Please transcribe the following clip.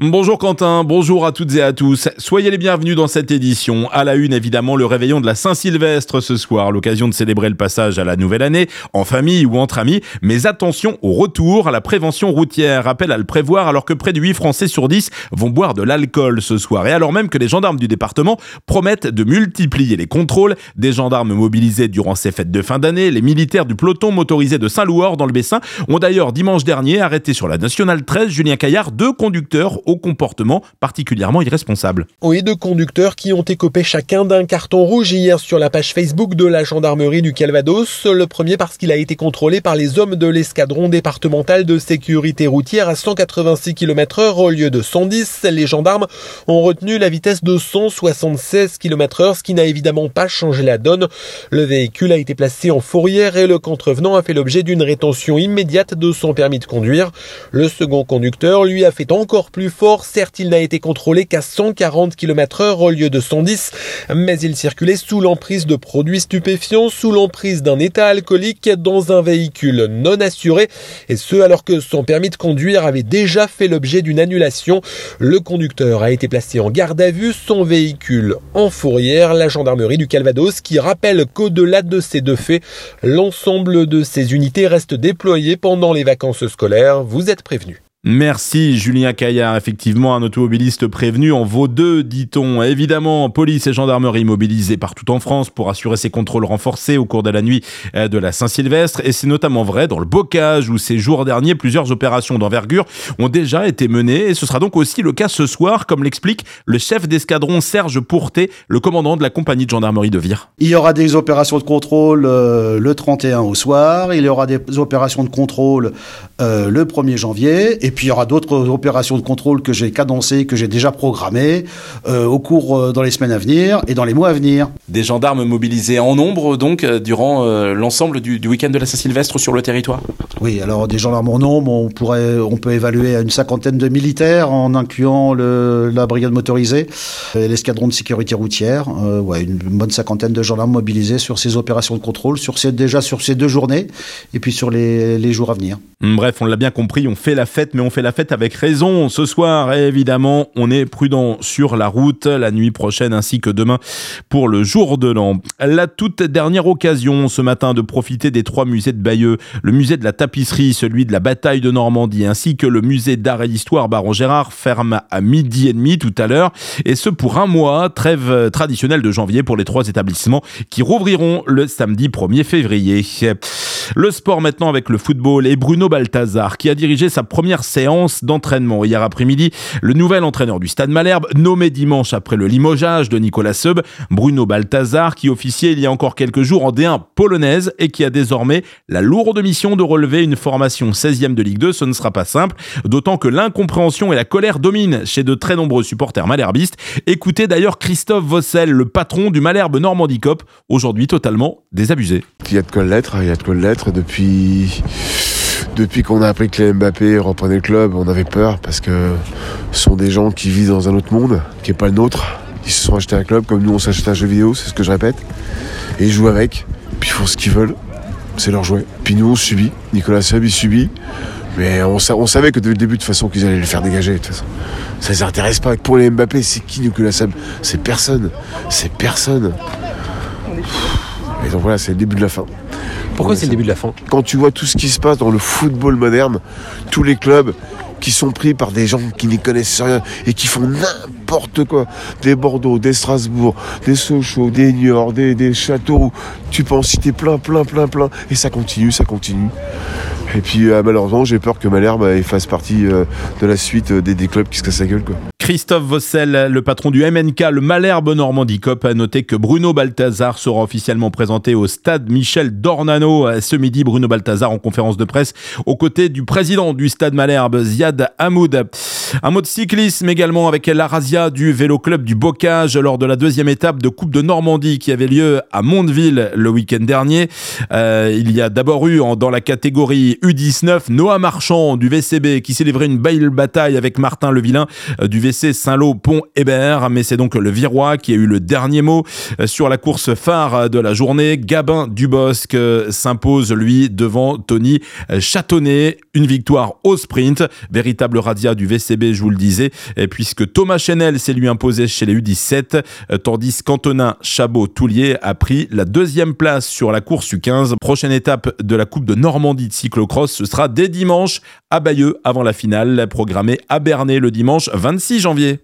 Bonjour Quentin, bonjour à toutes et à tous. Soyez les bienvenus dans cette édition. À la une, évidemment, le réveillon de la Saint-Sylvestre ce soir, l'occasion de célébrer le passage à la nouvelle année, en famille ou entre amis. Mais attention au retour, à la prévention routière. Rappel à le prévoir alors que près de 8 Français sur 10 vont boire de l'alcool ce soir. Et alors même que les gendarmes du département promettent de multiplier les contrôles. Des gendarmes mobilisés durant ces fêtes de fin d'année. Les militaires du peloton motorisé de Saint-Louor dans le Bessin ont d'ailleurs dimanche dernier arrêté sur la Nationale 13, Julien Caillard, 2 conducteurs au comportement particulièrement irresponsable. Oui, 2 conducteurs qui ont écopé chacun d'un carton rouge hier sur la page Facebook de la gendarmerie du Calvados. Le premier parce qu'il a été contrôlé par les hommes de l'escadron départemental de sécurité routière à 186 km/h au lieu de 110. Les gendarmes ont retenu la vitesse de 176 km/h, ce qui n'a évidemment pas changé la donne. Le véhicule a été placé en fourrière et le contrevenant a fait l'objet d'une rétention immédiate de son permis de conduire. Le second conducteur, lui, a fait encore plus fort. Certes, il n'a été contrôlé qu'à 140 km/h au lieu de 110, mais il circulait sous l'emprise de produits stupéfiants, sous l'emprise d'un état alcoolique dans un véhicule non assuré, et ce alors que son permis de conduire avait déjà fait l'objet d'une annulation. Le conducteur a été placé en garde à vue, son véhicule en fourrière. La gendarmerie du Calvados qui rappelle qu'au-delà de ces 2 faits, l'ensemble de ces unités reste déployé pendant les vacances scolaires. Vous êtes prévenus. Merci Julien Caillard. Effectivement, un automobiliste prévenu en vaut 2, dit-on. Évidemment, police et gendarmerie mobilisés partout en France pour assurer ces contrôles renforcés au cours de la nuit de la Saint-Sylvestre. Et c'est notamment vrai dans le Bocage où ces jours derniers, plusieurs opérations d'envergure ont déjà été menées. Et ce sera donc aussi le cas ce soir, comme l'explique le chef d'escadron Serge Pourté, le commandant de la compagnie de gendarmerie de Vire. Il y aura des opérations de contrôle le 31 au soir. Il y aura des opérations de contrôle le 1er janvier. Et puis il y aura d'autres opérations de contrôle que j'ai cadencées, que j'ai déjà programmées au cours dans les semaines à venir et dans les mois à venir. Des gendarmes mobilisés en nombre donc durant l'ensemble du week-end de la Saint-Sylvestre sur le territoire. Oui, alors des gendarmes en nombre, on peut évaluer à une 50aine de militaires en incluant la brigade motorisée, et l'escadron de sécurité routière. Une bonne 50aine de gendarmes mobilisés sur ces opérations de contrôle, sur ces 2 journées et puis sur les jours à venir. Bref, on l'a bien compris, on fait la fête, mais on fait la fête avec raison. Ce soir, évidemment, on est prudent sur la route, la nuit prochaine ainsi que demain pour le jour de l'an. La toute dernière occasion ce matin de profiter des 3 musées de Bayeux, le musée de la tapisserie, celui de la bataille de Normandie, ainsi que le musée d'art et d'histoire Baron Gérard, ferme à 12h30 tout à l'heure. Et ce pour un mois, trêve traditionnelle de janvier pour les 3 établissements qui rouvriront le samedi 1er février. Le sport maintenant avec le football et Bruno Balthazar qui a dirigé sa première séance d'entraînement hier après-midi. Le nouvel entraîneur du Stade Malherbe, nommé dimanche après le limogeage de Nicolas Seub, Bruno Balthazar qui officiait il y a encore quelques jours en D1 polonaise et qui a désormais la lourde mission de relever une formation 16e de Ligue 2. Ce ne sera pas simple, d'autant que l'incompréhension et la colère dominent chez de très nombreux supporters malherbistes. Écoutez d'ailleurs Christophe Vossel, le patron du Malherbe Normandie Cop, aujourd'hui totalement désabusé. Il y a de quoi l'être depuis qu'on a appris que les Mbappé reprenaient le club, on avait peur parce que ce sont des gens qui vivent dans un autre monde, qui n'est pas le nôtre. Ils se sont achetés un club comme nous on s'achète un jeu vidéo, c'est ce que je répète. Et ils jouent avec, puis ils font ce qu'ils veulent, c'est leur jouet. Puis nous on subit, Nicolas Seub il subit, mais on savait que depuis le début de toute façon qu'ils allaient le faire dégager de toute façon. Ça les intéresse pas. Pour les Mbappé, c'est qui Nicolas Seub ? C'est personne. Et donc voilà, c'est le début de la fin. Pourquoi c'est le début de la fin ? Quand tu vois tout ce qui se passe dans le football moderne, tous les clubs qui sont pris par des gens qui n'y connaissent rien et qui font n'importe quoi, des Bordeaux, des Strasbourg, des Sochaux, des Niort, des Châteauroux, tu peux en citer plein, et ça continue. Et puis malheureusement, j'ai peur que Malherbe fasse partie de la suite des clubs qui se cassent la gueule, quoi. Christophe Vossel, le patron du MNK, le Malherbe Normandie Cop, a noté que Bruno Balthazar sera officiellement présenté au stade Michel Dornano ce midi. Bruno Balthazar en conférence de presse aux côtés du président du stade Malherbe, Ziad Hamoud. Un mot de cyclisme également avec la razzia du vélo club du Bocage lors de la 2e étape de Coupe de Normandie qui avait lieu à Mondeville le week-end dernier. Il y a d'abord eu dans la catégorie U19 Noah Marchand du VCB qui s'est livré une belle bataille avec Martin Levillain du VCB Saint-Lô-Pont-Hébert, mais c'est donc le Virois qui a eu le dernier mot sur la course phare de la journée. Gabin Dubosc s'impose lui devant Tony Châtonnet, une victoire au sprint, véritable razzia du VCB UTMB, je vous le disais, puisque Thomas Chenel s'est lui imposé chez les U17, tandis qu'Antonin Chabot-Toulier a pris la 2e place sur la course U15. Prochaine étape de la Coupe de Normandie de cyclocross, ce sera dès dimanche à Bayeux avant la finale, programmée à Bernay le dimanche 26 janvier.